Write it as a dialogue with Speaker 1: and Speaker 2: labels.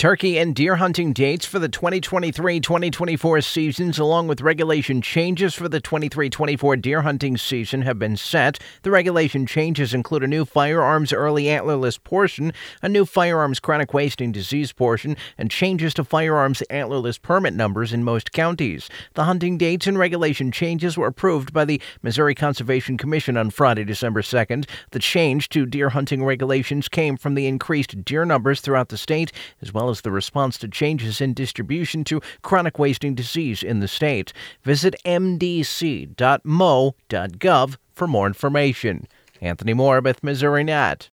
Speaker 1: Turkey and deer hunting dates for the 2023-2024 seasons, along with regulation changes for the 23-24 deer hunting season, have been set. The regulation changes include a new firearms early antlerless portion, a new firearms chronic wasting disease portion, and changes to firearms antlerless permit numbers in most counties. The hunting dates and regulation changes were approved by the Missouri Conservation Commission on Friday, December 2nd. The change to deer hunting regulations came from the increased deer numbers throughout the state, as well as the response to changes in distribution to chronic wasting disease in the state. Visit mdc.mo.gov for more information. Anthony Moore with Missouri Net.